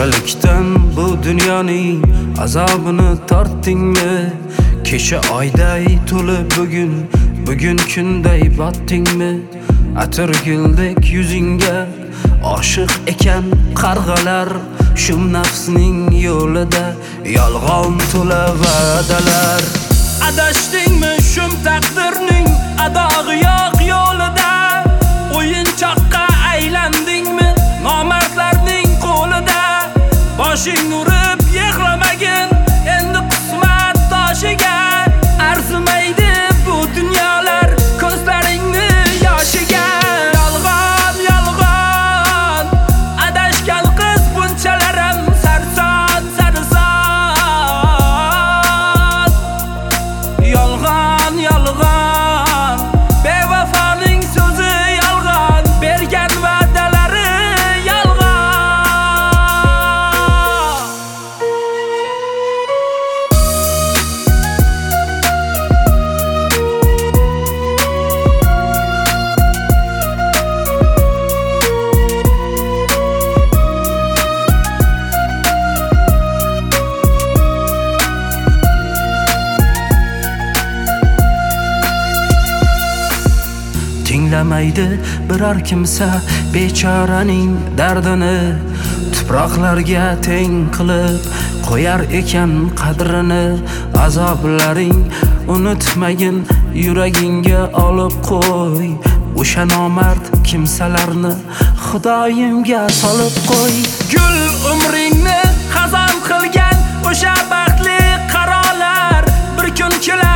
Bolalikdan bu dunyoning azobini tortdingmi? Kecha oyday to'lib bugun kunday botdingmi? Atirguldek yuzingga oshiq ekan qarg'alar, shum nafsning yo'lida yolg'on to'la va'dalar. Adashdingmi shum taqdirning adog'i yo'q yo'lida? O'yinchoqqa aylandingmi nomardlarning qo'lida? Boshing urib yig'lamagin endi qismat toshiga, arzimaydi bu dunyolar ko'zlaringni yoshiga. Yolg'on yolg'on adashgan qiz bunchalarim sarsot sarsot. Yolg'on yolg'on bevafoning so'zi yolg'on, bergan va'dalari yolg'on. Tinglamaydi biror kimsa bechoraning dardini, tuproqlarga teng qilib qo'yar ekan qadrini. Azoblaring unutmagin yuragingga olib qo'y, o'sha nomard kimsalarni Xudoyimga solib qo'y. Gul umringni xazon qilgan o'sha baxtli qarolar bir kun kelar